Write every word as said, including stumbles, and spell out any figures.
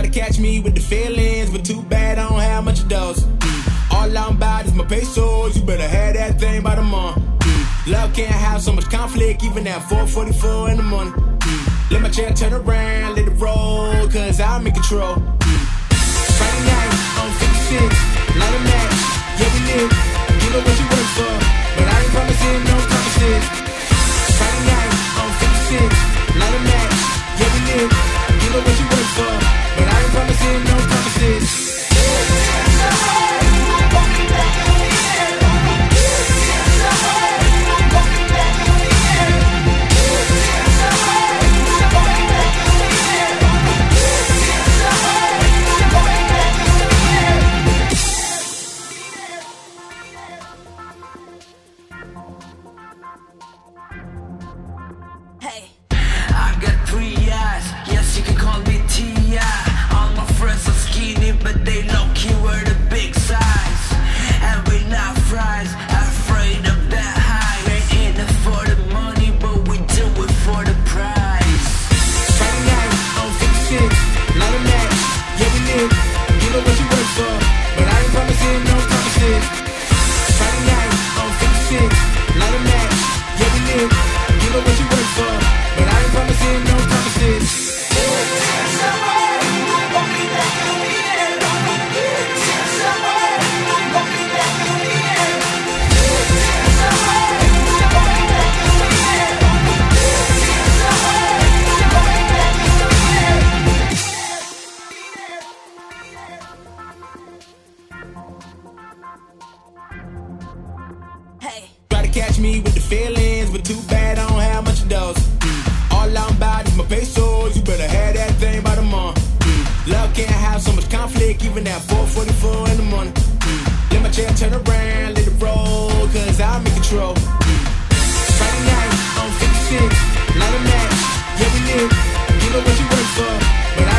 to catch me with the feelings, but too bad I don't have much of those. Mm. All I'm about is my pesos, you better have that thing by the month. Mm. Love can't have so much conflict, even at four forty-four in the morning. Mm. Let my chair turn around, let it roll, cause I'm in control. Mm. Friday night on fifty-six, light a match, yeah we live. You know what you work for, but I ain't promising no promises. Friday night on fifty-six, light a match, yeah we live. You know what you work for, but I ain't promising no promises. Catch me with the feelings, but too bad I don't have much of those. Mm. All I'm about is my pesos, you better have that thing by the month. Mm. Love can't have so much conflict, even at four forty-four in the morning. Mm. Let my chair turn around, let it roll, cause I'm in control. Mm. Friday night on fifty-six, light a match, yeah we live. You know what you work for, but I